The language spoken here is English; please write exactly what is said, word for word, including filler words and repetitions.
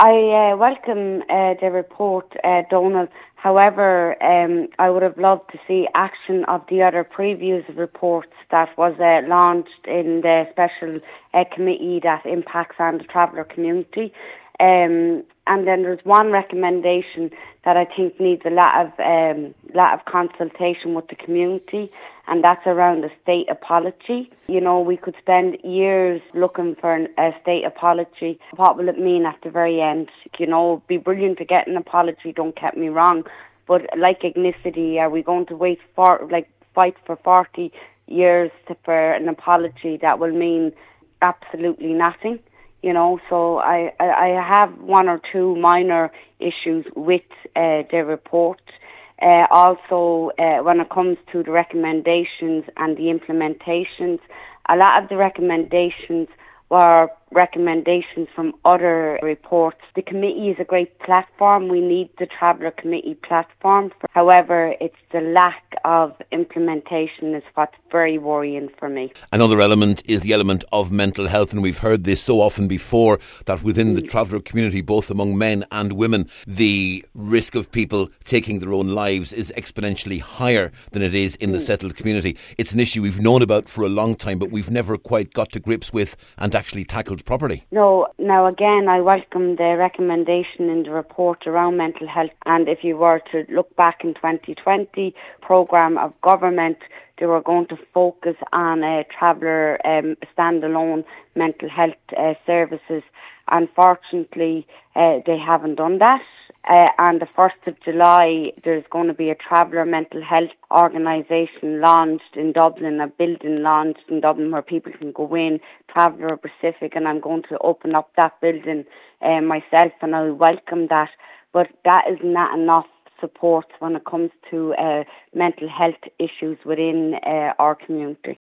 I uh, welcome uh, the report, uh, Donald. However, um, I would have loved to see action of the other previous reports that was uh, launched in the special uh, committee that impacts on the traveller community. Um, and then there's one recommendation that I think needs a lot of um, lot of consultation with the community, and that's around a state apology. You know, we could spend years looking for an, a state apology. What will it mean at the very end? You know, it'd be brilliant to get an apology, don't get me wrong, but like ethnicity, are we going to wait for, like, fight for forty years to, for an apology that will mean absolutely nothing? You know, so I, I, I have one or two minor issues with uh, the report. Uh, also, uh, when it comes to the recommendations and the implementations, a lot of the recommendations were recommendations from other reports. The committee is a great platform. We need the Traveller Committee platform. However, it's the lack of implementation is what's very worrying for me. Another element is the element of mental health, and we've heard this so often before, that within the traveller community, both among men and women, the risk of people taking their own lives is exponentially higher than it is in the settled community. It's an issue we've known about for a long time, but we've never quite got to grips with and actually tackled properly. No, now again, I welcome the recommendation in the report around mental health, and if you were to look back in twenty twenty, programme of government, they were going to focus on a traveller um, standalone mental health uh, services. Unfortunately, uh, they haven't done that. Uh, on the first of July, there's going to be a traveller mental health organisation launched in Dublin, a building launched in Dublin where people can go in, traveller specific, and I'm going to open up that building uh, myself, and I welcome that. But that is not enough support when it comes to uh, mental health issues within uh, our community.